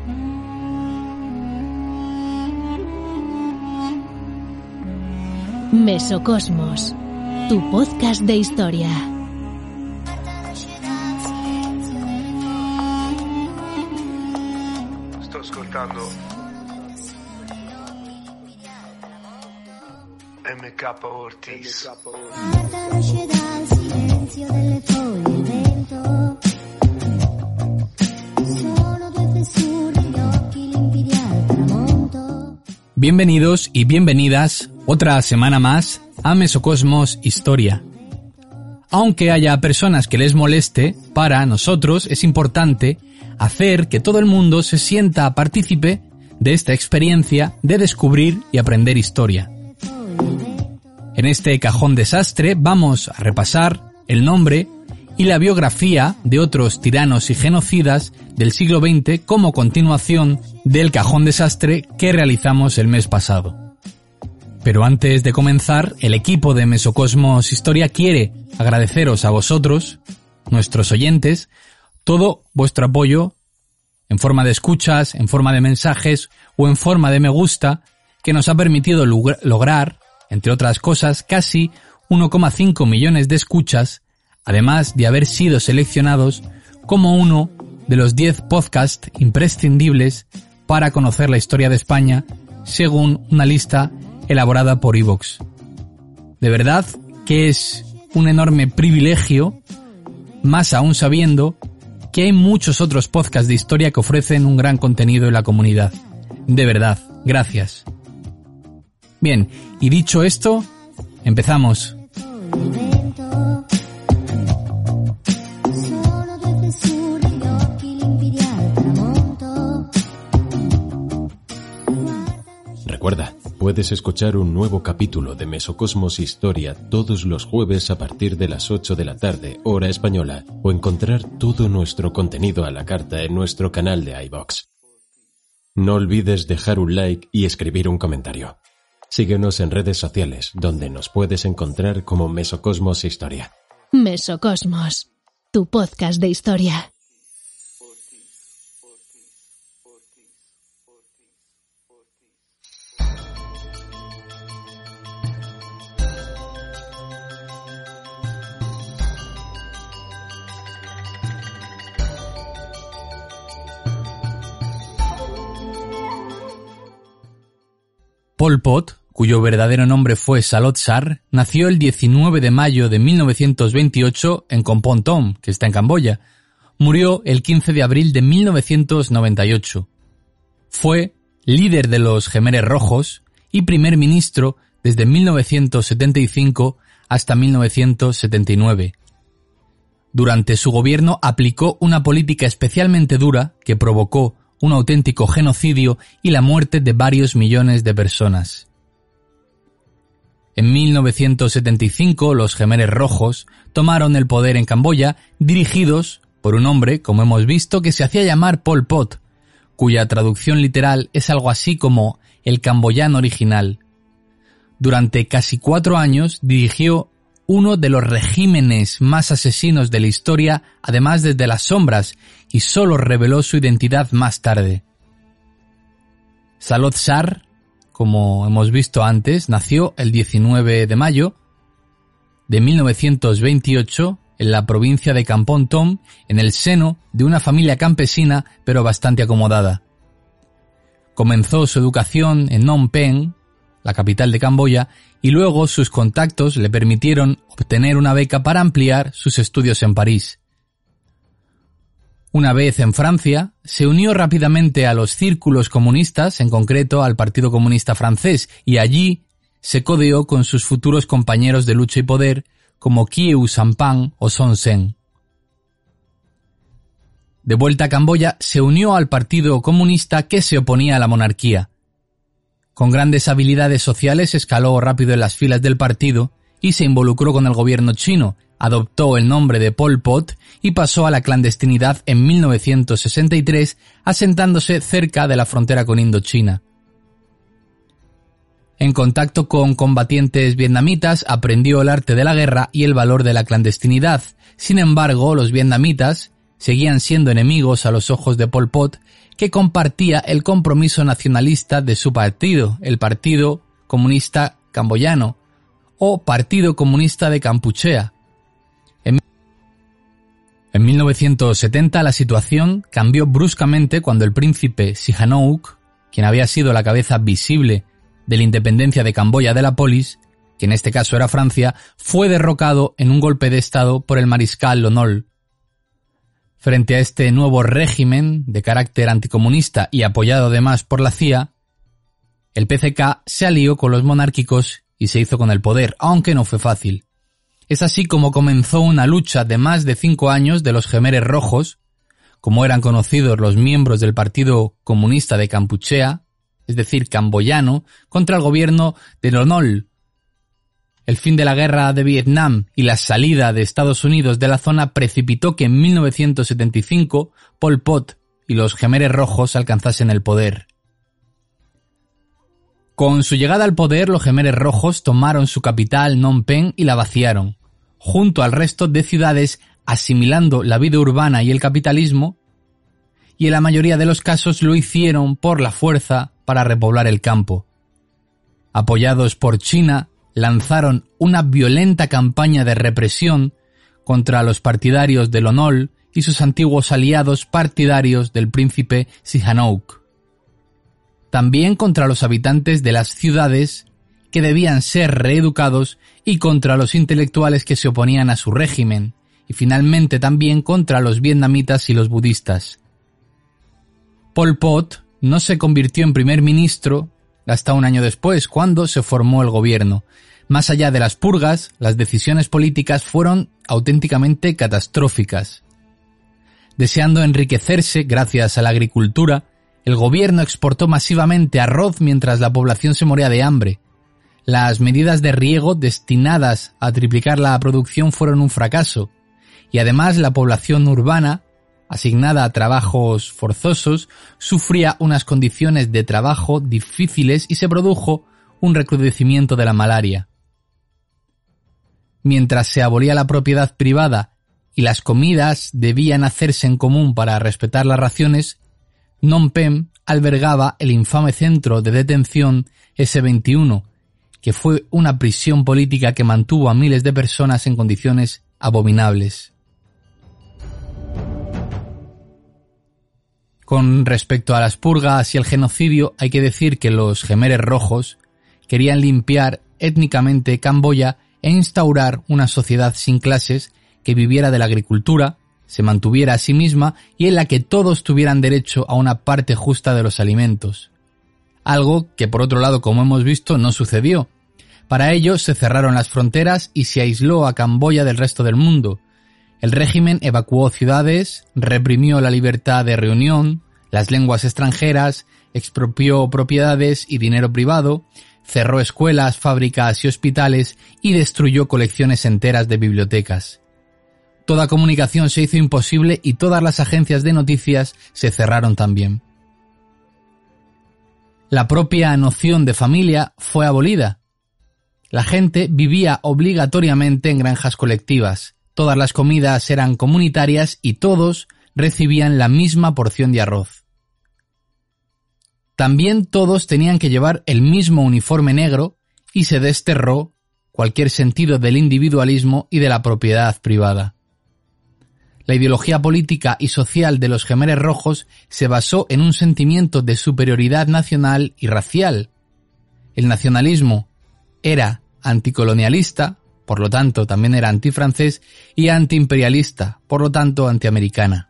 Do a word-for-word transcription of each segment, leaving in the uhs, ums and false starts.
Mesocosmos, tu podcast de historia. Sto ascoltando M K Ortiz. Bienvenidos y bienvenidas otra semana más a Mesocosmos Historia. Aunque haya personas que les moleste, para nosotros es importante hacer que todo el mundo se sienta partícipe de esta experiencia de descubrir y aprender historia. En este cajón desastre vamos a repasar el nombre y la biografía de otros tiranos y genocidas del siglo veinte como continuación del cajón desastre que realizamos el mes pasado. Pero antes de comenzar, el equipo de Mesocosmos Historia quiere agradeceros a vosotros, nuestros oyentes, todo vuestro apoyo en forma de escuchas, en forma de mensajes o en forma de me gusta que nos ha permitido log- lograr, entre otras cosas, casi uno coma cinco millones de escuchas, además de haber sido seleccionados como uno de los diez podcasts imprescindibles para conocer la historia de España, según una lista elaborada por iVoox. De verdad que es un enorme privilegio, más aún sabiendo que hay muchos otros podcasts de historia que ofrecen un gran contenido en la comunidad. De verdad, gracias. Bien, y dicho esto, empezamos. Recuerda, puedes escuchar un nuevo capítulo de Mesocosmos Historia todos los jueves a partir de las ocho de la tarde, hora española, o encontrar todo nuestro contenido a la carta en nuestro canal de iVoox. No olvides dejar un like y escribir un comentario. Síguenos en redes sociales, donde nos puedes encontrar como Mesocosmos Historia. Mesocosmos, tu podcast de historia. Pol Pot, cuyo verdadero nombre fue Salot Sar, nació el diecinueve de mayo de mil novecientos veintiocho en Kompong Thom, que está en Camboya. Murió el quince de abril de mil novecientos noventa y ocho. Fue líder de los Jemeres Rojos y primer ministro desde mil novecientos setenta y cinco hasta mil novecientos setenta y nueve. Durante su gobierno aplicó una política especialmente dura que provocó un auténtico genocidio y la muerte de varios millones de personas. En mil novecientos setenta y cinco, los Jemeres Rojos tomaron el poder en Camboya, dirigidos por un hombre, como hemos visto, que se hacía llamar Pol Pot, cuya traducción literal es algo así como el camboyano original. Durante casi cuatro años dirigió uno de los regímenes más asesinos de la historia, además desde las sombras, y solo reveló su identidad más tarde. Salot Sar, como hemos visto antes, nació el diecinueve de mayo de mil novecientos veintiocho en la provincia de Kompong Thom, en el seno de una familia campesina pero bastante acomodada. Comenzó su educación en Phnom Penh, la capital de Camboya, y luego sus contactos le permitieron obtener una beca para ampliar sus estudios en París. Una vez en Francia, se unió rápidamente a los círculos comunistas, en concreto al Partido Comunista Francés, y allí se codeó con sus futuros compañeros de lucha y poder como Khieu Samphan o Son Sen. De vuelta a Camboya, se unió al Partido Comunista que se oponía a la monarquía. Con grandes habilidades sociales escaló rápido en las filas del partido y se involucró con el gobierno chino, adoptó el nombre de Pol Pot y pasó a la clandestinidad en mil novecientos sesenta y tres, asentándose cerca de la frontera con Indochina. En contacto con combatientes vietnamitas, aprendió el arte de la guerra y el valor de la clandestinidad. Sin embargo, los vietnamitas seguían siendo enemigos a los ojos de Pol Pot, que compartía el compromiso nacionalista de su partido, el Partido Comunista Camboyano, o Partido Comunista de Kampuchea. En, en mil novecientos setenta la situación cambió bruscamente cuando el príncipe Sihanouk, quien había sido la cabeza visible de la independencia de Camboya de la polis, que en este caso era Francia, fue derrocado en un golpe de estado por el mariscal Lon. Frente a este nuevo régimen de carácter anticomunista y apoyado además por la C I A, el P C K se alió con los monárquicos y se hizo con el poder, aunque no fue fácil. Es así como comenzó una lucha de más de cinco años de los Jemeres Rojos, como eran conocidos los miembros del Partido Comunista de Kampuchea, es decir, camboyano, contra el gobierno de Lon. El fin de la guerra de Vietnam y la salida de Estados Unidos de la zona precipitó que en mil novecientos setenta y cinco Pol Pot y los Jemeres Rojos alcanzasen el poder. Con su llegada al poder, los Jemeres Rojos tomaron su capital, Phnom Penh, y la vaciaron, junto al resto de ciudades, asimilando la vida urbana y el capitalismo, y en la mayoría de los casos lo hicieron por la fuerza para repoblar el campo. Apoyados por China, lanzaron una violenta campaña de represión contra los partidarios de Lon y sus antiguos aliados partidarios del príncipe Sihanouk. También contra los habitantes de las ciudades que debían ser reeducados y contra los intelectuales que se oponían a su régimen, y finalmente también contra los vietnamitas y los budistas. Pol Pot no se convirtió en primer ministro hasta un año después, cuando se formó el gobierno. Más allá de las purgas, las decisiones políticas fueron auténticamente catastróficas. Deseando enriquecerse gracias a la agricultura, el gobierno exportó masivamente arroz mientras la población se moría de hambre. Las medidas de riego destinadas a triplicar la producción fueron un fracaso, y además la población urbana, asignada a trabajos forzosos, sufría unas condiciones de trabajo difíciles y se produjo un recrudecimiento de la malaria. Mientras se abolía la propiedad privada y las comidas debían hacerse en común para respetar las raciones, Phnom Penh albergaba el infame centro de detención ese veintiuno, que fue una prisión política que mantuvo a miles de personas en condiciones abominables. Con respecto a las purgas y el genocidio, hay que decir que los Jemeres Rojos querían limpiar étnicamente Camboya e instaurar una sociedad sin clases que viviera de la agricultura, se mantuviera a sí misma y en la que todos tuvieran derecho a una parte justa de los alimentos. Algo que, por otro lado, como hemos visto, no sucedió. Para ello se cerraron las fronteras y se aisló a Camboya del resto del mundo. El régimen evacuó ciudades, reprimió la libertad de reunión, las lenguas extranjeras, expropió propiedades y dinero privado, cerró escuelas, fábricas y hospitales y destruyó colecciones enteras de bibliotecas. Toda comunicación se hizo imposible y todas las agencias de noticias se cerraron también. La propia noción de familia fue abolida. La gente vivía obligatoriamente en granjas colectivas, todas las comidas eran comunitarias y todos recibían la misma porción de arroz. También todos tenían que llevar el mismo uniforme negro y se desterró cualquier sentido del individualismo y de la propiedad privada. La ideología política y social de los Jemeres Rojos se basó en un sentimiento de superioridad nacional y racial. El nacionalismo era anticolonialista, por lo tanto también era antifrancés, y antiimperialista, por lo tanto antiamericana.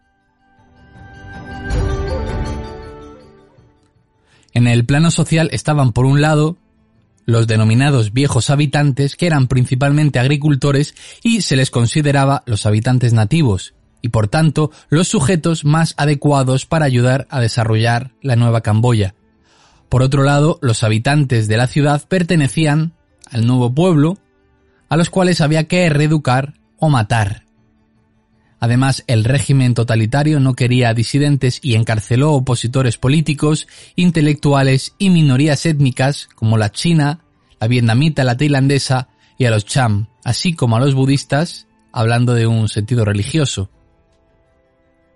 En el plano social estaban por un lado los denominados viejos habitantes, que eran principalmente agricultores y se les consideraba los habitantes nativos, y por tanto los sujetos más adecuados para ayudar a desarrollar la nueva Camboya. Por otro lado, los habitantes de la ciudad pertenecían al nuevo pueblo, a los cuales había que reeducar o matar. Además, el régimen totalitario no quería disidentes y encarceló opositores políticos, intelectuales y minorías étnicas como la china, la vietnamita, la tailandesa y a los cham, así como a los budistas, hablando de un sentido religioso.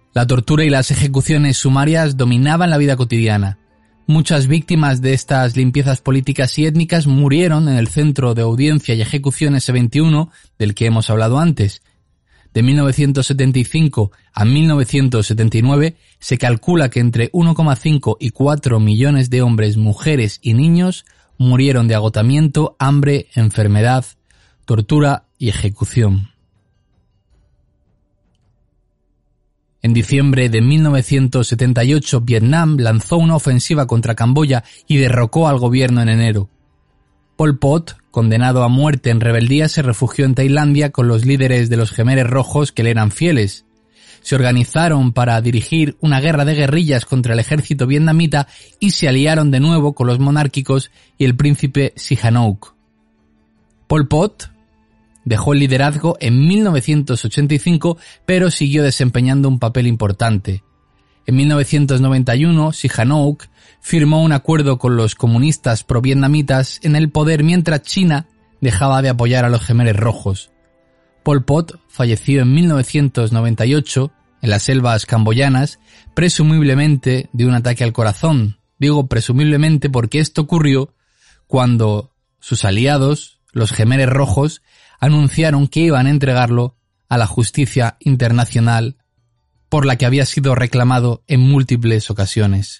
La tortura y las ejecuciones sumarias dominaban la vida cotidiana. Muchas víctimas de estas limpiezas políticas y étnicas murieron en el Centro de Audiencia y Ejecución ese veintiuno del que hemos hablado antes. De mil novecientos setenta y cinco a mil novecientos setenta y nueve se calcula que entre uno coma cinco y cuatro millones de hombres, mujeres y niños murieron de agotamiento, hambre, enfermedad, tortura y ejecución. En diciembre de mil novecientos setenta y ocho, Vietnam lanzó una ofensiva contra Camboya y derrocó al gobierno en enero. Pol Pot, condenado a muerte en rebeldía, se refugió en Tailandia con los líderes de los Khmeres Rojos que le eran fieles. Se organizaron para dirigir una guerra de guerrillas contra el ejército vietnamita y se aliaron de nuevo con los monárquicos y el príncipe Sihanouk. Pol Pot dejó el liderazgo en mil novecientos ochenta y cinco, pero siguió desempeñando un papel importante. En mil novecientos noventa y uno, Sihanouk firmó un acuerdo con los comunistas pro-vietnamitas en el poder mientras China dejaba de apoyar a los Khmeres Rojos. Pol Pot falleció en mil novecientos noventa y ocho en las selvas camboyanas, presumiblemente de un ataque al corazón. Digo presumiblemente porque esto ocurrió cuando sus aliados, los Khmeres Rojos, anunciaron que iban a entregarlo a la justicia internacional por la que había sido reclamado en múltiples ocasiones.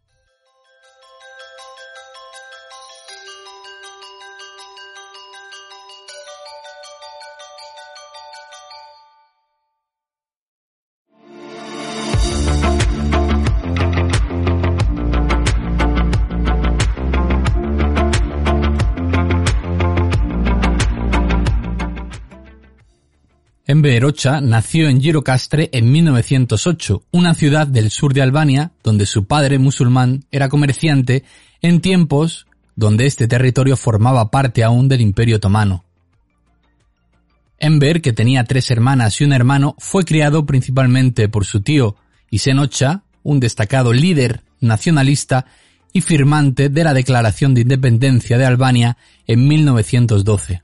Enver Hoxha nació en Gjirokastre en mil novecientos ocho, una ciudad del sur de Albania, donde su padre, musulmán, era comerciante en tiempos donde este territorio formaba parte aún del Imperio Otomano. Enver, que tenía tres hermanas y un hermano, fue criado principalmente por su tío Hüseyin Hoxha, un destacado líder nacionalista y firmante de la Declaración de Independencia de Albania en mil novecientos doce.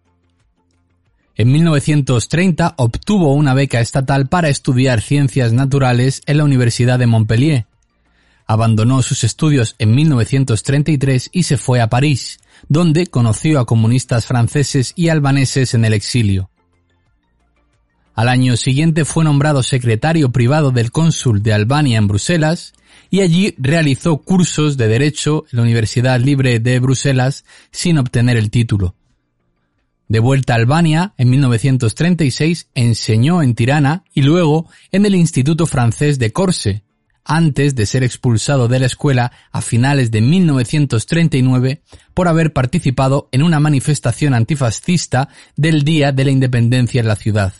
En mil novecientos treinta obtuvo una beca estatal para estudiar ciencias naturales en la Universidad de Montpellier. Abandonó sus estudios en mil novecientos treinta y tres y se fue a París, donde conoció a comunistas franceses y albaneses en el exilio. Al año siguiente fue nombrado secretario privado del cónsul de Albania en Bruselas y allí realizó cursos de Derecho en la Universidad Libre de Bruselas sin obtener el título. De vuelta a Albania, en mil novecientos treinta y seis enseñó en Tirana y luego en el Instituto Francés de Corse, antes de ser expulsado de la escuela a finales de mil novecientos treinta y nueve por haber participado en una manifestación antifascista del Día de la Independencia en la ciudad.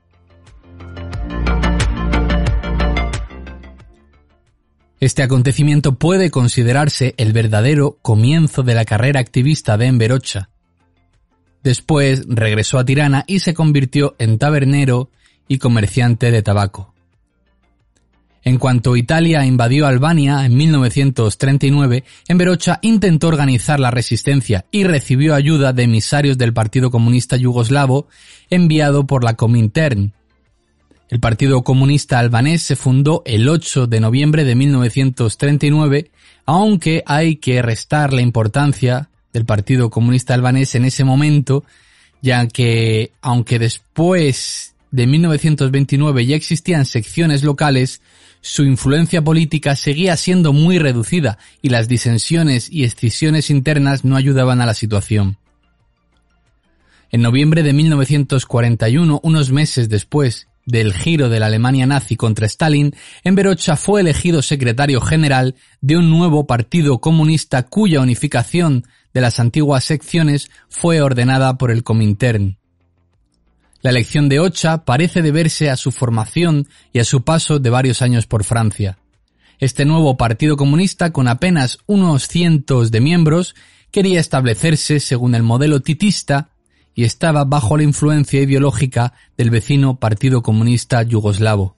Este acontecimiento puede considerarse el verdadero comienzo de la carrera activista de Enver Hoxha. Después regresó a Tirana y se convirtió en tabernero y comerciante de tabaco. En cuanto Italia invadió Albania en mil novecientos treinta y nueve, Enver Hoxha intentó organizar la resistencia y recibió ayuda de emisarios del Partido Comunista Yugoslavo enviado por la Comintern. El Partido Comunista Albanés se fundó el ocho de noviembre de mil novecientos treinta y nueve, aunque hay que restar la importancia del Partido Comunista Albanés en ese momento, ya que, aunque después de mil novecientos veintinueve ya existían secciones locales, su influencia política seguía siendo muy reducida y las disensiones y escisiones internas no ayudaban a la situación. En noviembre de mil novecientos cuarenta y uno, unos meses después del giro de la Alemania nazi contra Stalin, Enver Hoxha fue elegido secretario general de un nuevo partido comunista cuya unificación de las antiguas secciones fue ordenada por el Comintern. La elección de Hoxha parece deberse a su formación y a su paso de varios años por Francia. Este nuevo partido comunista, con apenas unos cientos de miembros, quería establecerse según el modelo titista y estaba bajo la influencia ideológica del vecino Partido Comunista Yugoslavo.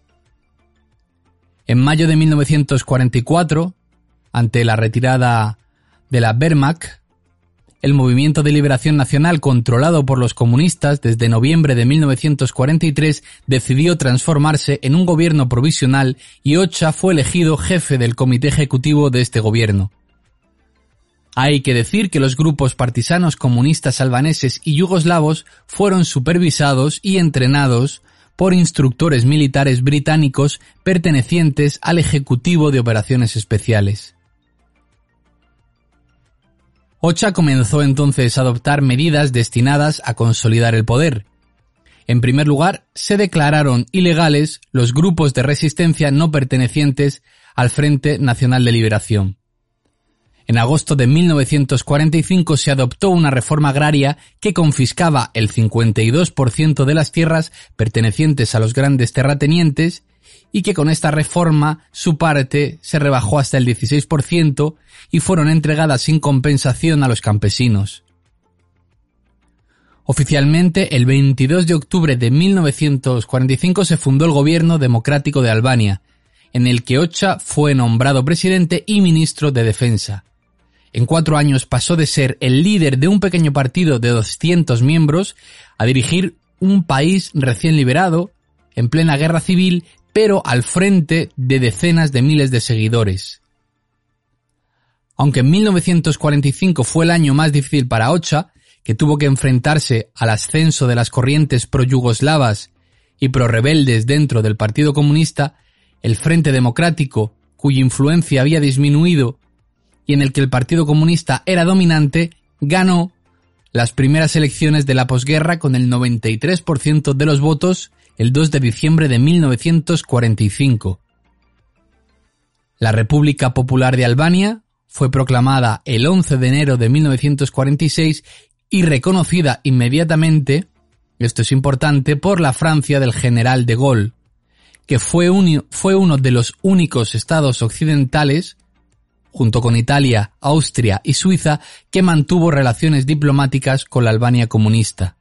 En mayo de mil novecientos cuarenta y cuatro, ante la retirada de la Wehrmacht, el Movimiento de Liberación Nacional, controlado por los comunistas desde noviembre de mil novecientos cuarenta y tres, decidió transformarse en un gobierno provisional y Ocha fue elegido jefe del comité ejecutivo de este gobierno. Hay que decir que los grupos partisanos comunistas albaneses y yugoslavos fueron supervisados y entrenados por instructores militares británicos pertenecientes al Ejecutivo de Operaciones Especiales. Ocha comenzó entonces a adoptar medidas destinadas a consolidar el poder. En primer lugar, se declararon ilegales los grupos de resistencia no pertenecientes al Frente Nacional de Liberación. En agosto de mil novecientos cuarenta y cinco se adoptó una reforma agraria que confiscaba el cincuenta y dos por ciento de las tierras pertenecientes a los grandes terratenientes y que con esta reforma su parte se rebajó hasta el dieciséis por ciento y fueron entregadas sin compensación a los campesinos. Oficialmente, el veintidós de octubre de mil novecientos cuarenta y cinco se fundó el Gobierno Democrático de Albania, en el que Ocha fue nombrado presidente y ministro de Defensa. En cuatro años pasó de ser el líder de un pequeño partido de doscientos miembros a dirigir un país recién liberado, en plena guerra civil, pero al frente de decenas de miles de seguidores. Aunque en mil novecientos cuarenta y cinco fue el año más difícil para Ocha, que tuvo que enfrentarse al ascenso de las corrientes pro-yugoslavas y pro-rebeldes dentro del Partido Comunista, el Frente Democrático, cuya influencia había disminuido y en el que el Partido Comunista era dominante, ganó las primeras elecciones de la posguerra con el noventa y tres por ciento de los votos el dos de diciembre de mil novecientos cuarenta y cinco. La República Popular de Albania fue proclamada el once de enero de mil novecientos cuarenta y seis y reconocida inmediatamente, esto es importante, por la Francia del general de Gaulle, que fue, un, fue uno de los únicos estados occidentales, junto con Italia, Austria y Suiza, que mantuvo relaciones diplomáticas con la Albania comunista.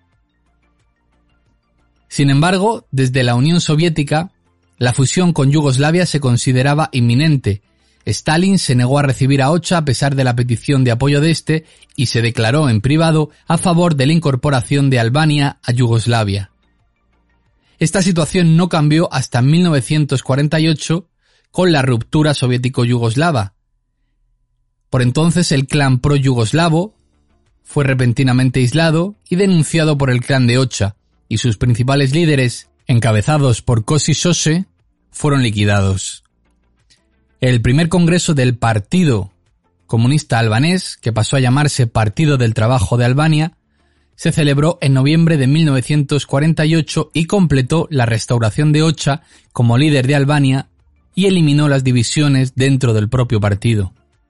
Sin embargo, desde la Unión Soviética, la fusión con Yugoslavia se consideraba inminente. Stalin se negó a recibir a Ocha a pesar de la petición de apoyo de este y se declaró en privado a favor de la incorporación de Albania a Yugoslavia. Esta situación no cambió hasta mil novecientos cuarenta y ocho con la ruptura soviético-yugoslava. Por entonces el clan pro-yugoslavo fue repentinamente aislado y denunciado por el clan de Ocha, y sus principales líderes, encabezados por Kosi Sose, fueron liquidados. El primer congreso del Partido Comunista Albanés, que pasó a llamarse Partido del Trabajo de Albania, se celebró en noviembre de mil novecientos cuarenta y ocho y completó la restauración de Ocha como líder de Albania y eliminó las divisiones dentro del propio partido.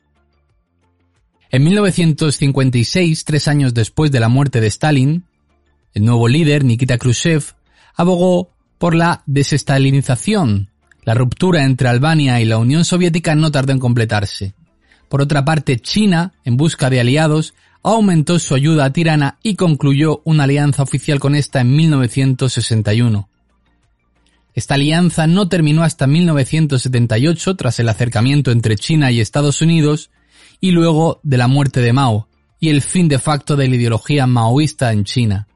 En mil novecientos cincuenta y seis, tres años después de la muerte de Stalin, el nuevo líder, Nikita Khrushchev, abogó por la desestalinización. La ruptura entre Albania y la Unión Soviética no tardó en completarse. Por otra parte, China, en busca de aliados, aumentó su ayuda a Tirana y concluyó una alianza oficial con esta en mil novecientos sesenta y uno. Esta alianza no terminó hasta mil novecientos setenta y ocho, tras el acercamiento entre China y Estados Unidos, y luego de la muerte de Mao, y el fin de facto de la ideología maoísta en China.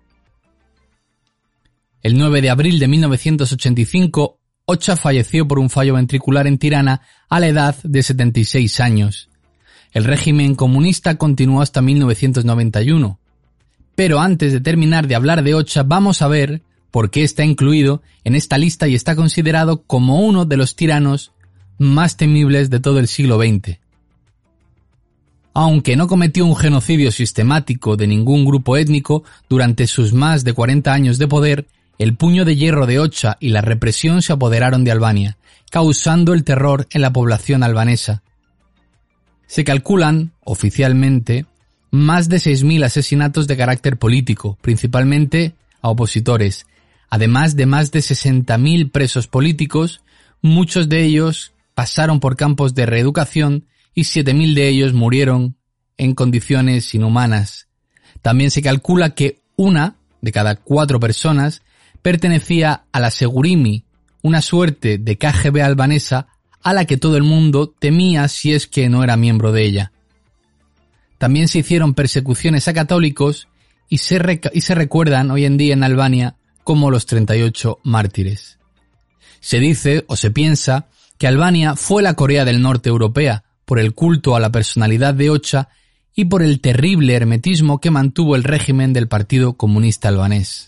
El nueve de abril de mil novecientos ochenta y cinco, Ocha falleció por un fallo ventricular en Tirana a la edad de setenta y seis años. El régimen comunista continuó hasta mil novecientos noventa y uno. Pero antes de terminar de hablar de Ocha, vamos a ver por qué está incluido en esta lista y está considerado como uno de los tiranos más temibles de todo el siglo veinte. Aunque no cometió un genocidio sistemático de ningún grupo étnico, durante sus más de cuarenta años de poder, el puño de hierro de Ocha y la represión se apoderaron de Albania, causando el terror en la población albanesa. Se calculan, oficialmente, más de seis mil asesinatos de carácter político, principalmente a opositores, además de más de sesenta mil presos políticos, muchos de ellos pasaron por campos de reeducación y siete mil de ellos murieron en condiciones inhumanas. También se calcula que una de cada cuatro personas pertenecía a la Segurimi, una suerte de K G B albanesa a la que todo el mundo temía si es que no era miembro de ella. también se hicieron persecuciones a católicos y se, rec- y se recuerdan hoy en día en Albania como los treinta y ocho mártires. Se dice o se piensa que Albania fue la Corea del Norte europea por el culto a la personalidad de Hoxha y por el terrible hermetismo que mantuvo el régimen del Partido Comunista Albanés.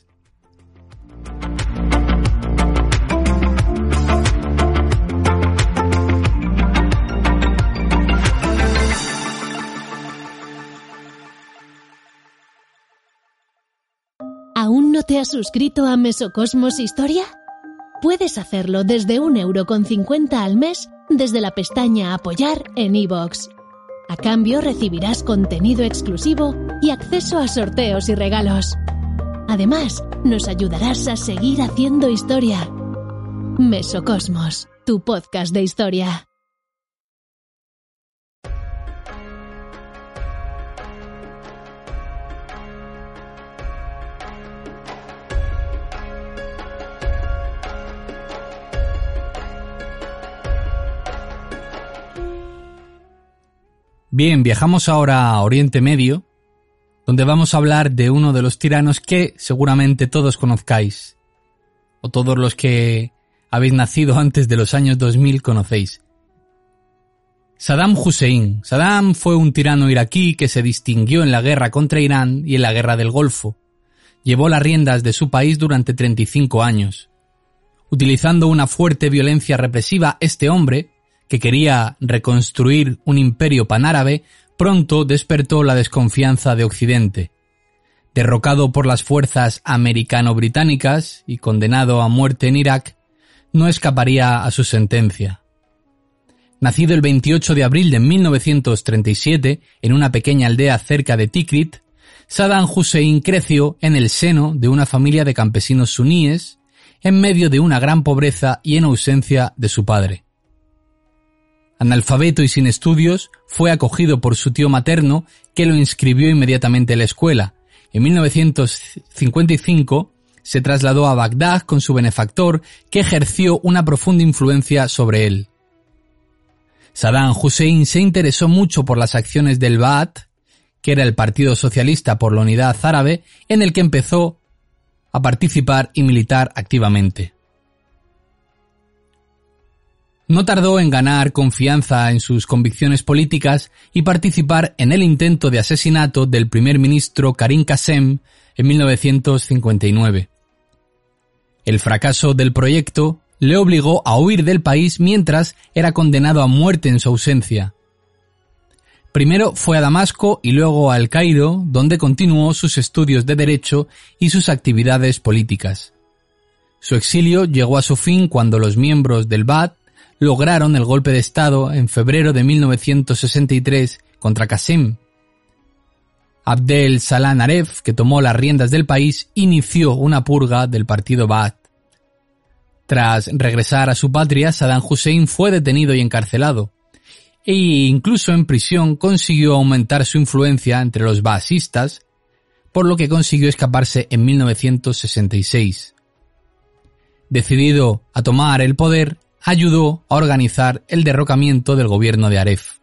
¿Aún no te has suscrito a Mesocosmos Historia? Puedes hacerlo desde un euro con cincuenta al mes desde la pestaña Apoyar en iVoox. A cambio recibirás contenido exclusivo y acceso a sorteos y regalos. Además, nos ayudarás a seguir haciendo historia. Mesocosmos, tu podcast de historia. Bien, viajamos ahora a Oriente Medio, donde vamos a hablar de uno de los tiranos que seguramente todos conozcáis, o todos los que habéis nacido antes de los años dos mil conocéis. Saddam Hussein. Saddam fue un tirano iraquí que se distinguió en la guerra contra Irán y en la guerra del Golfo. Llevó las riendas de su país durante treinta y cinco años. Utilizando una fuerte violencia represiva, este hombre, que quería reconstruir un imperio panárabe, pronto despertó la desconfianza de Occidente. Derrocado por las fuerzas americano-británicas y condenado a muerte en Irak, no escaparía a su sentencia. Nacido el veintiocho de abril de mil novecientos treinta y siete en una pequeña aldea cerca de Tikrit, Saddam Hussein creció en el seno de una familia de campesinos suníes, en medio de una gran pobreza y en ausencia de su padre. Analfabeto y sin estudios, fue acogido por su tío materno, que lo inscribió inmediatamente en la escuela. En mil novecientos cincuenta y cinco se trasladó a Bagdad con su benefactor, que ejerció una profunda influencia sobre él. Saddam Hussein se interesó mucho por las acciones del Ba'ath, que era el Partido Socialista por la Unidad Árabe, en el que empezó a participar y militar activamente. No tardó en ganar confianza en sus convicciones políticas y participar en el intento de asesinato del primer ministro Karim Qasem en mil novecientos cincuenta y nueve. El fracaso del proyecto le obligó a huir del país mientras era condenado a muerte en su ausencia. Primero fue a Damasco y luego a El Cairo, donde continuó sus estudios de derecho y sus actividades políticas. Su exilio llegó a su fin cuando los miembros del Ba'ath lograron el golpe de Estado en febrero de mil novecientos sesenta y tres contra Qasem. Abdel Salam Aref, que tomó las riendas del país, inició una purga del partido Ba'ath. Tras regresar a su patria, Saddam Hussein fue detenido y encarcelado, e incluso en prisión consiguió aumentar su influencia entre los baasistas, por lo que consiguió escaparse en mil novecientos sesenta y seis. Decidido a tomar el poder, ayudó a organizar el derrocamiento del gobierno de Aref.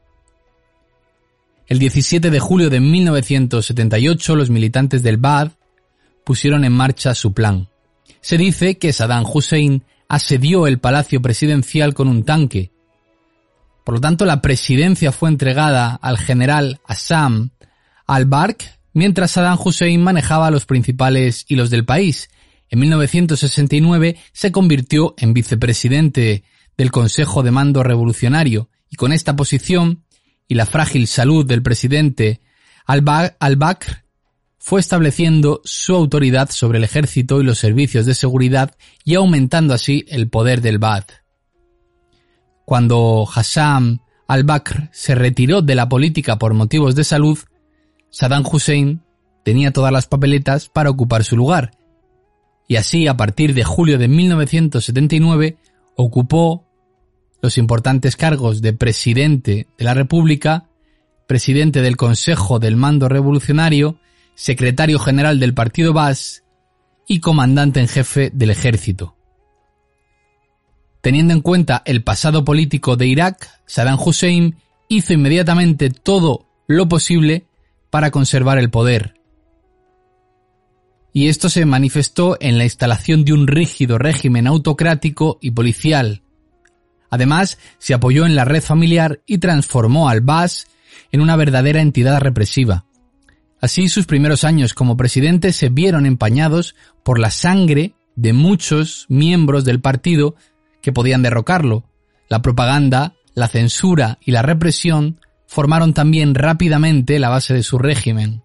El diecisiete de julio de mil novecientos setenta y ocho, los militantes del Ba'ath pusieron en marcha su plan. Se dice que Saddam Hussein asedió el palacio presidencial con un tanque. Por lo tanto, la presidencia fue entregada al general Assam al-Barq, mientras Saddam Hussein manejaba los principales hilos del país. En mil novecientos sesenta y nueve se convirtió en vicepresidente del Consejo de Mando Revolucionario, y con esta posición y la frágil salud del presidente al-Bakr fue estableciendo su autoridad sobre el ejército y los servicios de seguridad y aumentando así el poder del Ba'ath. Cuando Hassam al-Bakr se retiró de la política por motivos de salud, Saddam Hussein tenía todas las papeletas para ocupar su lugar, y así a partir de julio de mil novecientos setenta y nueve ocupó los importantes cargos de presidente de la República, presidente del Consejo del Mando Revolucionario, secretario general del Partido Baas y comandante en jefe del ejército. Teniendo en cuenta el pasado político de Irak, Saddam Hussein hizo inmediatamente todo lo posible para conservar el poder. Y esto se manifestó en la instalación de un rígido régimen autocrático y policial. Además, se apoyó en la red familiar y transformó al Baas en una verdadera entidad represiva. Así, sus primeros años como presidente se vieron empañados por la sangre de muchos miembros del partido que podían derrocarlo. La propaganda, la censura y la represión formaron también rápidamente la base de su régimen.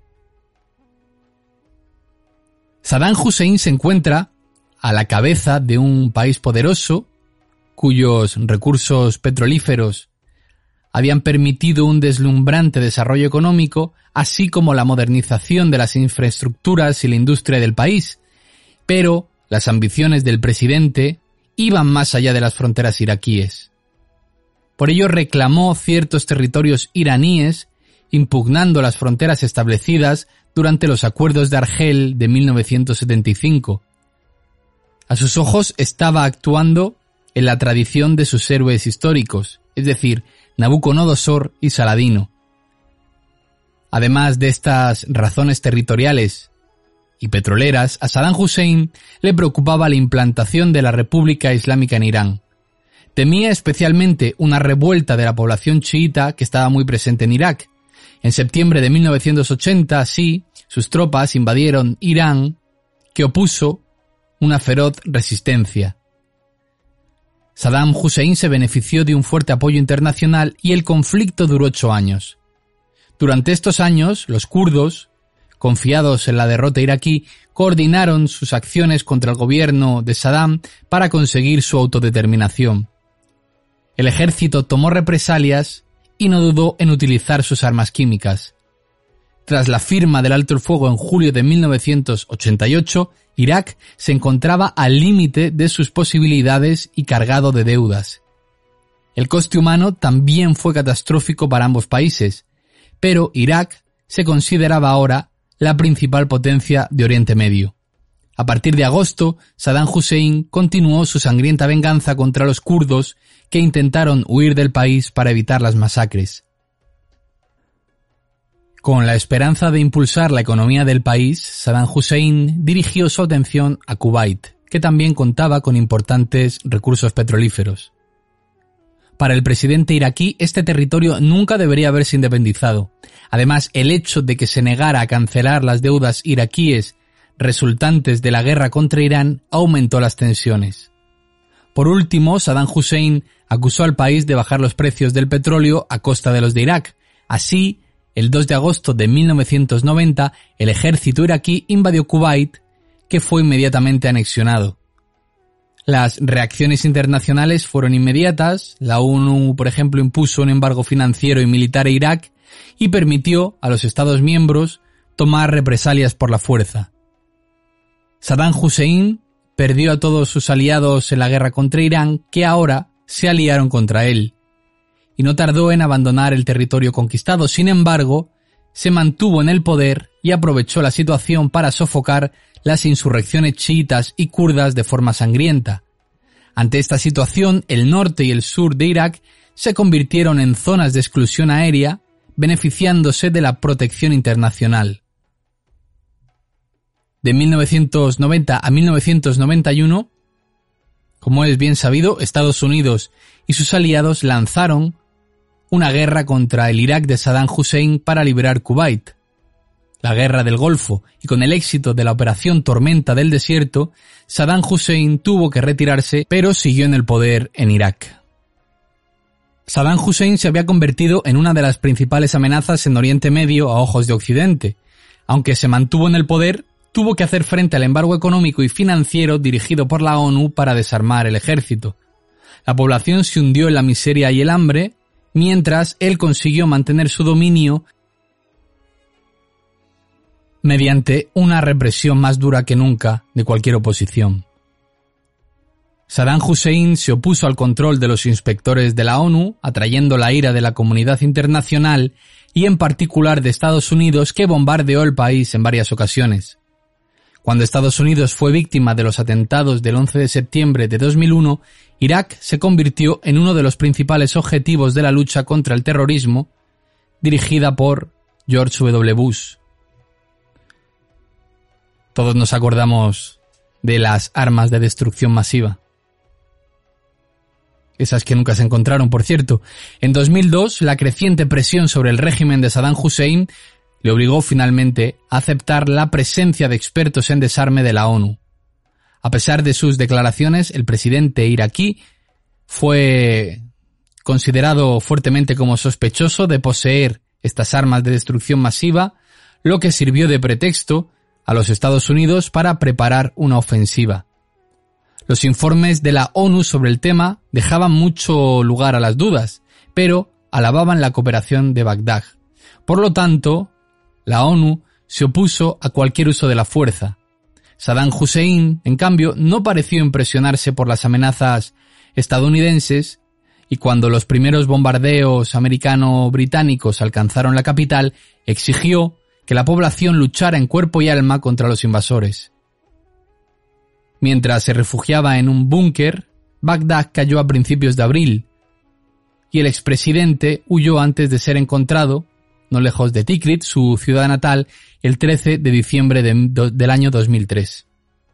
Saddam Hussein se encuentra a la cabeza de un país poderoso cuyos recursos petrolíferos habían permitido un deslumbrante desarrollo económico, así como la modernización de las infraestructuras y la industria del país. Pero las ambiciones del presidente iban más allá de las fronteras iraquíes. Por ello reclamó ciertos territorios iraníes, impugnando las fronteras establecidas durante los acuerdos de Argel de mil novecientos setenta y cinco. A sus ojos estaba actuando en la tradición de sus héroes históricos, es decir, Nabucodonosor y Saladino. Además de estas razones territoriales y petroleras, a Saddam Hussein le preocupaba la implantación de la República Islámica en Irán. Temía especialmente una revuelta de la población chiita que estaba muy presente en Irak. En septiembre de mil novecientos ochenta, así, sus tropas invadieron Irán, que opuso una feroz resistencia. Saddam Hussein se benefició de un fuerte apoyo internacional y el conflicto duró ocho años. Durante estos años, los kurdos, confiados en la derrota iraquí, coordinaron sus acciones contra el gobierno de Saddam para conseguir su autodeterminación. El ejército tomó represalias y no dudó en utilizar sus armas químicas. Tras la firma del alto el fuego en julio de mil novecientos ochenta y ocho, Irak se encontraba al límite de sus posibilidades y cargado de deudas. El coste humano también fue catastrófico para ambos países, pero Irak se consideraba ahora la principal potencia de Oriente Medio. A partir de agosto, Saddam Hussein continuó su sangrienta venganza contra los kurdos que intentaron huir del país para evitar las masacres. Con la esperanza de impulsar la economía del país, Saddam Hussein dirigió su atención a Kuwait, que también contaba con importantes recursos petrolíferos. Para el presidente iraquí, este territorio nunca debería haberse independizado. Además, el hecho de que se negara a cancelar las deudas iraquíes resultantes de la guerra contra Irán aumentó las tensiones. Por último, Saddam Hussein acusó al país de bajar los precios del petróleo a costa de los de Irak. Así, el dos de agosto de mil novecientos noventa, el ejército iraquí invadió Kuwait, que fue inmediatamente anexionado. Las reacciones internacionales fueron inmediatas. La ONU, por ejemplo, impuso un embargo financiero y militar a Irak y permitió a los Estados miembros tomar represalias por la fuerza. Saddam Hussein perdió a todos sus aliados en la guerra contra Irán, que ahora se aliaron contra él, y no tardó en abandonar el territorio conquistado. Sin embargo, se mantuvo en el poder y aprovechó la situación para sofocar las insurrecciones chiitas y kurdas de forma sangrienta. Ante esta situación, el norte y el sur de Irak se convirtieron en zonas de exclusión aérea, beneficiándose de la protección internacional. De mil novecientos noventa a mil novecientos noventa y uno, como es bien sabido, Estados Unidos y sus aliados lanzaron una guerra contra el Irak de Saddam Hussein para liberar Kuwait, la Guerra del Golfo, y con el éxito de la Operación Tormenta del Desierto, Saddam Hussein tuvo que retirarse, pero siguió en el poder en Irak. Saddam Hussein se había convertido en una de las principales amenazas en Oriente Medio a ojos de Occidente. Aunque se mantuvo en el poder, tuvo que hacer frente al embargo económico y financiero dirigido por la ONU para desarmar el ejército. La población se hundió en la miseria y el hambre, mientras él consiguió mantener su dominio mediante una represión más dura que nunca de cualquier oposición. Saddam Hussein se opuso al control de los inspectores de la ONU, atrayendo la ira de la comunidad internacional y en particular de Estados Unidos, que bombardeó el país en varias ocasiones. Cuando Estados Unidos fue víctima de los atentados del once de septiembre de dos mil uno, Irak se convirtió en uno de los principales objetivos de la lucha contra el terrorismo, dirigida por George W. Bush. Todos nos acordamos de las armas de destrucción masiva. Esas que nunca se encontraron, por cierto. En dos mil dos, la creciente presión sobre el régimen de Saddam Hussein le obligó finalmente a aceptar la presencia de expertos en desarme de la ONU. A pesar de sus declaraciones, el presidente iraquí fue considerado fuertemente como sospechoso de poseer estas armas de destrucción masiva, lo que sirvió de pretexto a los Estados Unidos para preparar una ofensiva. Los informes de la ONU sobre el tema dejaban mucho lugar a las dudas, pero alababan la cooperación de Bagdad. Por lo tanto, la ONU se opuso a cualquier uso de la fuerza. Saddam Hussein, en cambio, no pareció impresionarse por las amenazas estadounidenses, y cuando los primeros bombardeos americano-británicos alcanzaron la capital, exigió que la población luchara en cuerpo y alma contra los invasores. Mientras se refugiaba en un búnker, Bagdad cayó a principios de abril, y el expresidente huyó antes de ser encontrado, no lejos de Tikrit, su ciudad natal, el trece de diciembre de, do, del año dos mil tres.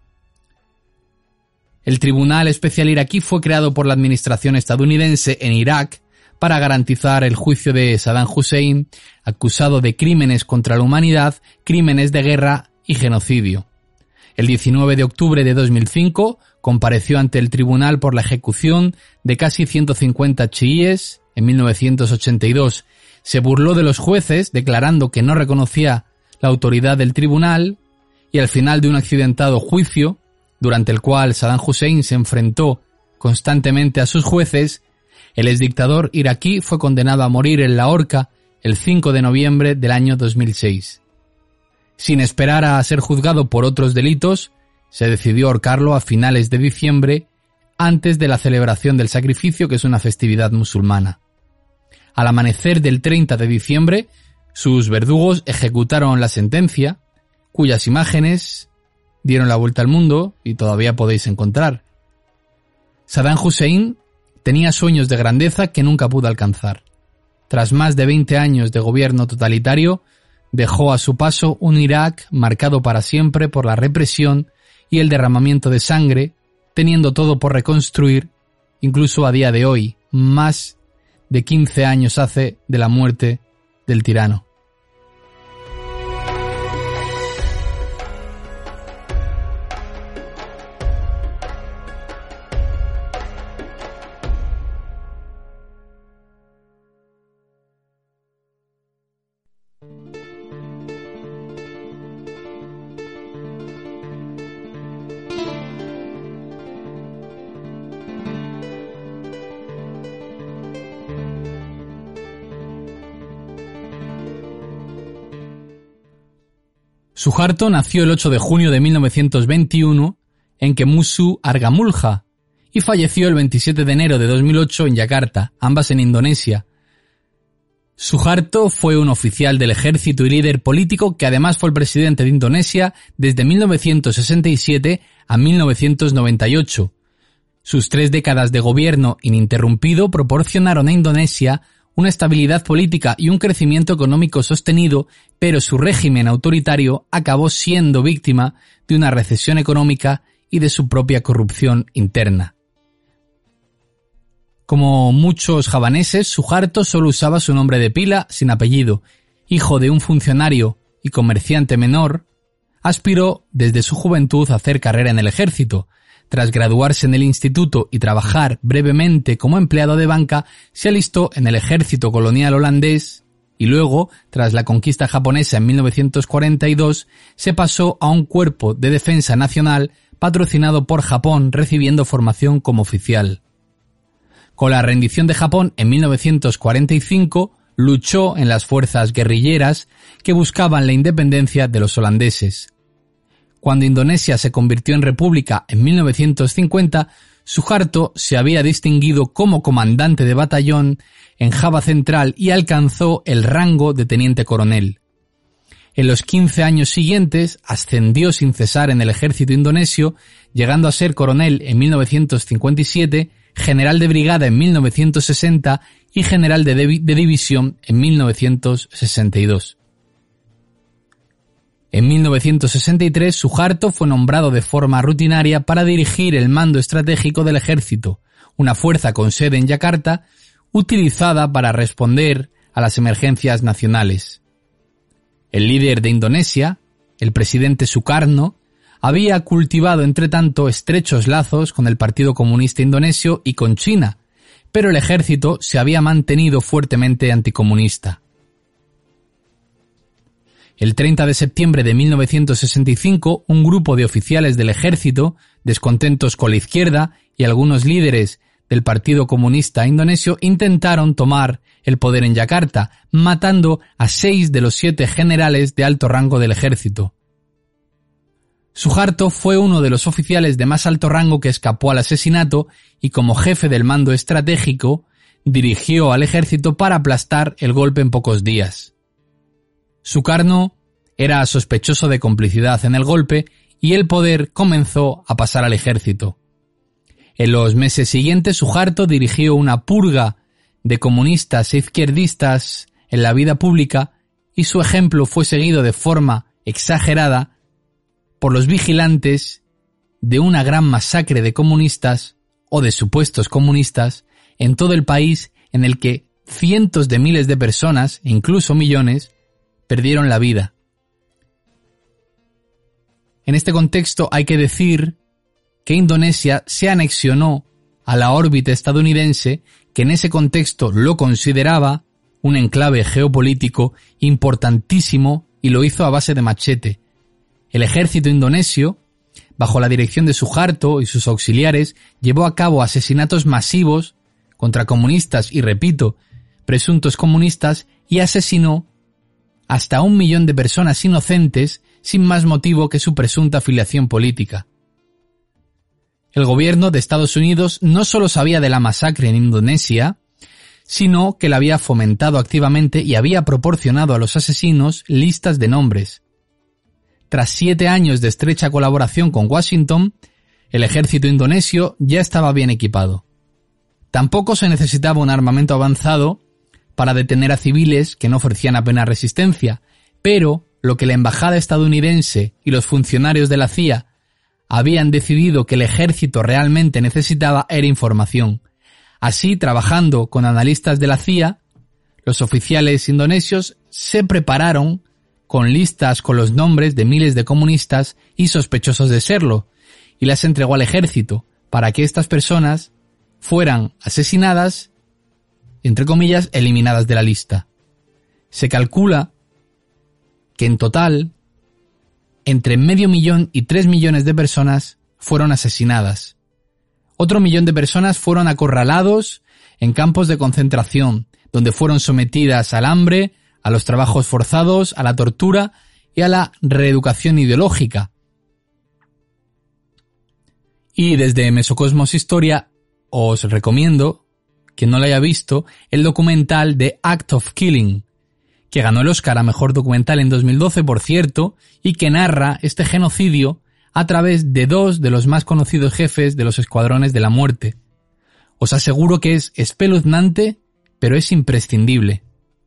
El Tribunal Especial iraquí fue creado por la administración estadounidense en Irak para garantizar el juicio de Saddam Hussein, acusado de crímenes contra la humanidad, crímenes de guerra y genocidio. El diecinueve de octubre de dos mil cinco compareció ante el tribunal por la ejecución de casi ciento cincuenta chiíes en mil novecientos ochenta y dos. Se burló de los jueces, declarando que no reconocía la autoridad del tribunal, y al final de un accidentado juicio, durante el cual Saddam Hussein se enfrentó constantemente a sus jueces, el exdictador iraquí fue condenado a morir en la horca el cinco de noviembre del año dos mil seis. Sin esperar a ser juzgado por otros delitos, se decidió ahorcarlo a finales de diciembre, antes de la celebración del sacrificio, que es una festividad musulmana. Al amanecer del treinta de diciembre, sus verdugos ejecutaron la sentencia, cuyas imágenes dieron la vuelta al mundo y todavía podéis encontrar. Saddam Hussein tenía sueños de grandeza que nunca pudo alcanzar. Tras más de veinte años de gobierno totalitario, dejó a su paso un Irak marcado para siempre por la represión y el derramamiento de sangre, teniendo todo por reconstruir, incluso a día de hoy, más de quince años hace de la muerte del tirano. Suharto nació el ocho de junio de mil novecientos veintiuno en Kemusu, Argamulja, y falleció el veintisiete de enero de dos mil ocho en Yakarta, ambas en Indonesia. Suharto fue un oficial del ejército y líder político que además fue el presidente de Indonesia desde mil novecientos sesenta y siete a mil novecientos noventa y ocho. Sus tres décadas de gobierno ininterrumpido proporcionaron a Indonesia una estabilidad política y un crecimiento económico sostenido, pero su régimen autoritario acabó siendo víctima de una recesión económica y de su propia corrupción interna. Como muchos javaneses, Suharto solo usaba su nombre de pila sin apellido. Hijo de un funcionario y comerciante menor, aspiró desde su juventud a hacer carrera en el ejército. Tras graduarse en el instituto y trabajar brevemente como empleado de banca, se alistó en el ejército colonial holandés y luego, tras la conquista japonesa en mil novecientos cuarenta y dos, se pasó a un cuerpo de defensa nacional patrocinado por Japón, recibiendo formación como oficial. Con la rendición de Japón en mil novecientos cuarenta y cinco, luchó en las fuerzas guerrilleras que buscaban la independencia de los holandeses. Cuando Indonesia se convirtió en república en mil novecientos cincuenta, Suharto se había distinguido como comandante de batallón en Java Central y alcanzó el rango de teniente coronel. En los quince años siguientes ascendió sin cesar en el ejército indonesio, llegando a ser coronel en mil novecientos cincuenta y siete, general de brigada en mil novecientos sesenta y general de, de, de división en mil novecientos sesenta y dos. En mil novecientos sesenta y tres, Suharto fue nombrado de forma rutinaria para dirigir el mando estratégico del ejército, una fuerza con sede en Yakarta, utilizada para responder a las emergencias nacionales. El líder de Indonesia, el presidente Sukarno, había cultivado entretanto estrechos lazos con el Partido Comunista Indonesio y con China, pero el ejército se había mantenido fuertemente anticomunista. El treinta de septiembre de mil novecientos sesenta y cinco, un grupo de oficiales del ejército, descontentos con la izquierda y algunos líderes del Partido Comunista Indonesio, intentaron tomar el poder en Yakarta, matando a seis de los siete generales de alto rango del ejército. Suharto fue uno de los oficiales de más alto rango que escapó al asesinato y, como jefe del mando estratégico, dirigió al ejército para aplastar el golpe en pocos días. Sukarno era sospechoso de complicidad en el golpe y el poder comenzó a pasar al ejército. En los meses siguientes, Suharto dirigió una purga de comunistas e izquierdistas en la vida pública y su ejemplo fue seguido de forma exagerada por los vigilantes de una gran masacre de comunistas o de supuestos comunistas en todo el país, en el que cientos de miles de personas, e incluso millones, perdieron la vida. En este contexto hay que decir que Indonesia se anexionó a la órbita estadounidense, que en ese contexto lo consideraba un enclave geopolítico importantísimo y lo hizo a base de machete. El ejército indonesio, bajo la dirección de Suharto y sus auxiliares, llevó a cabo asesinatos masivos contra comunistas y, repito, presuntos comunistas, y asesinó hasta un millón de personas inocentes sin más motivo que su presunta afiliación política. El gobierno de Estados Unidos no solo sabía de la masacre en Indonesia, sino que la había fomentado activamente y había proporcionado a los asesinos listas de nombres. Tras siete años de estrecha colaboración con Washington, el ejército indonesio ya estaba bien equipado. Tampoco se necesitaba un armamento avanzado para detener a civiles que no ofrecían apenas resistencia, pero lo que la embajada estadounidense y los funcionarios de la C I A habían decidido que el ejército realmente necesitaba era información. Así, trabajando con analistas de la C I A, los oficiales indonesios se prepararon con listas con los nombres de miles de comunistas y sospechosos de serlo, y las entregó al ejército para que estas personas fueran asesinadas, entre comillas, eliminadas de la lista. Se calcula que en total, entre medio millón y tres millones de personas fueron asesinadas. Otro millón de personas fueron acorralados en campos de concentración, donde fueron sometidas al hambre, a los trabajos forzados, a la tortura y a la reeducación ideológica. Y desde Mesocosmos Historia os recomiendo, quien no lo haya visto, el documental The Act of Killing, que ganó el Oscar a Mejor Documental en dos mil doce, por cierto, y que narra este genocidio a través de dos de los más conocidos jefes de los escuadrones de la muerte. Os aseguro que es espeluznante, pero es imprescindible.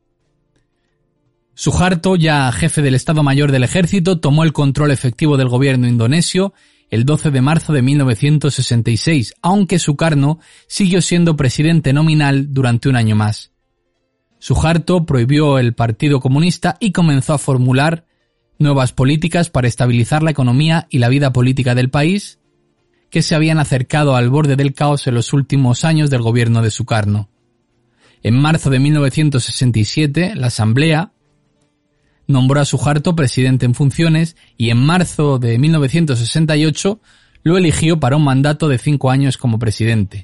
Suharto, ya jefe del Estado Mayor del Ejército, tomó el control efectivo del gobierno indonesio el doce de marzo de mil novecientos sesenta y seis, aunque Sukarno siguió siendo presidente nominal durante un año más. Suharto prohibió el Partido Comunista y comenzó a formular nuevas políticas para estabilizar la economía y la vida política del país, que se habían acercado al borde del caos en los últimos años del gobierno de Sukarno. En marzo de mil novecientos sesenta y siete, la Asamblea nombró a Suharto presidente en funciones y en marzo de mil novecientos sesenta y ocho lo eligió para un mandato de cinco años como presidente.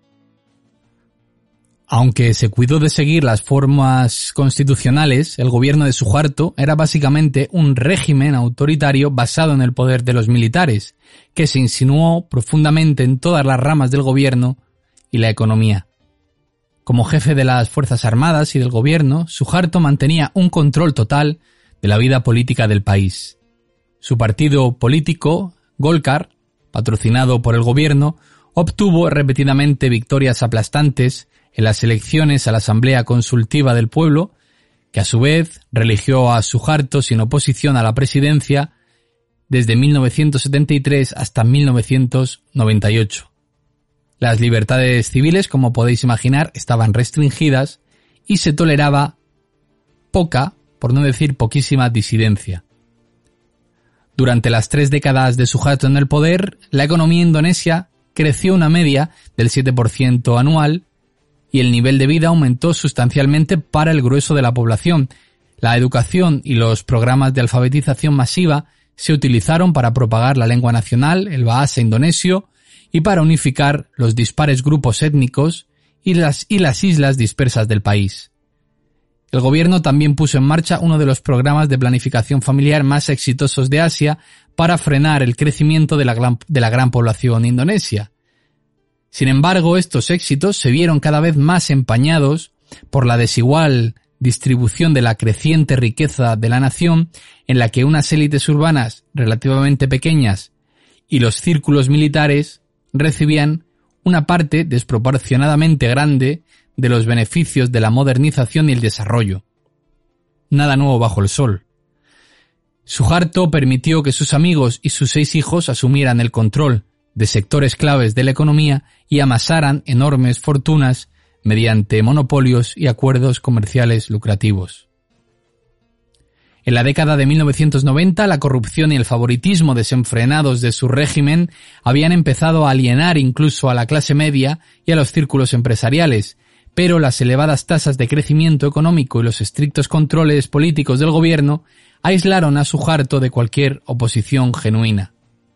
Aunque se cuidó de seguir las formas constitucionales, el gobierno de Suharto era básicamente un régimen autoritario basado en el poder de los militares, que se insinuó profundamente en todas las ramas del gobierno y la economía. Como jefe de las Fuerzas Armadas y del gobierno, Suharto mantenía un control total de la vida política del país. Su partido político, Golkar, patrocinado por el gobierno, Obtuvo repetidamente victorias aplastantes en las elecciones a la Asamblea Consultiva del Pueblo, que a su vez religió a Suharto sin oposición a la presidencia desde mil novecientos setenta y tres hasta mil novecientos noventa y ocho. Las libertades civiles, como podéis imaginar, estaban restringidas y se toleraba poca, por no decir poquísima, disidencia. Durante las tres décadas de Suharto en el poder, la economía indonesia creció una media del siete por ciento anual y el nivel de vida aumentó sustancialmente para el grueso de la población. La educación y los programas de alfabetización masiva se utilizaron para propagar la lengua nacional, el bahasa indonesio, y para unificar los dispares grupos étnicos y las, y las islas dispersas del país. El gobierno también puso en marcha uno de los programas de planificación familiar más exitosos de Asia para frenar el crecimiento de la gran, de la gran población indonesia. Sin embargo, estos éxitos se vieron cada vez más empañados por la desigual distribución de la creciente riqueza de la nación, en la que unas élites urbanas relativamente pequeñas y los círculos militares recibían una parte desproporcionadamente grande de los beneficios de la modernización y el desarrollo. Nada nuevo bajo el sol. Suharto permitió que sus amigos y sus seis hijos asumieran el control de sectores claves de la economía y amasaran enormes fortunas mediante monopolios y acuerdos comerciales lucrativos. En la década de mil novecientos noventa, la corrupción y el favoritismo desenfrenados de su régimen habían empezado a alienar incluso a la clase media y a los círculos empresariales, pero las elevadas tasas de crecimiento económico y los estrictos controles políticos del gobierno aislaron a Suharto de cualquier oposición genuina.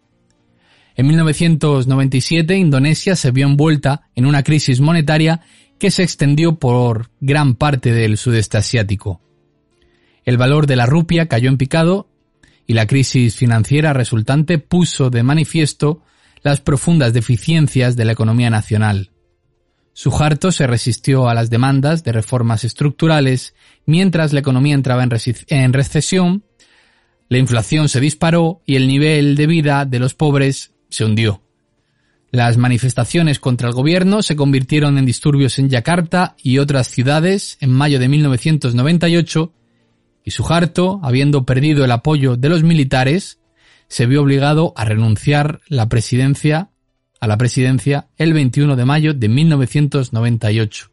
En mil novecientos noventa y siete, Indonesia se vio envuelta en una crisis monetaria que se extendió por gran parte del sudeste asiático. El valor de la rupia cayó en picado y la crisis financiera resultante puso de manifiesto las profundas deficiencias de la economía nacional. Suharto se resistió a las demandas de reformas estructurales mientras la economía entraba en, en recesión, la inflación se disparó y el nivel de vida de los pobres se hundió. Las manifestaciones contra el gobierno se convirtieron en disturbios en Yakarta y otras ciudades en mayo de mil novecientos noventa y ocho y Suharto, habiendo perdido el apoyo de los militares, se vio obligado a renunciar la presidencia, a la presidencia el veintiuno de mayo de mil novecientos noventa y ocho.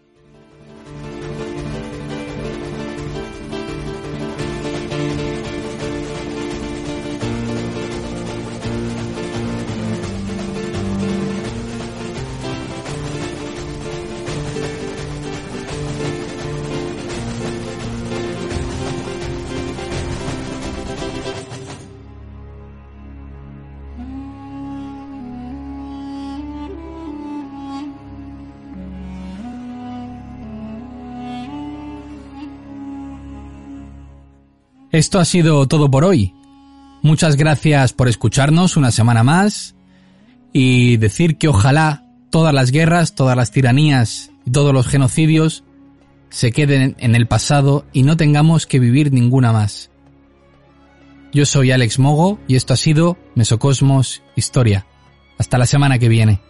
Esto ha sido todo por hoy. Muchas gracias por escucharnos una semana más y decir que ojalá todas las guerras, todas las tiranías y todos los genocidios se queden en el pasado y no tengamos que vivir ninguna más. Yo soy Alex Mogo y esto ha sido Mesocosmos Historia. Hasta la semana que viene.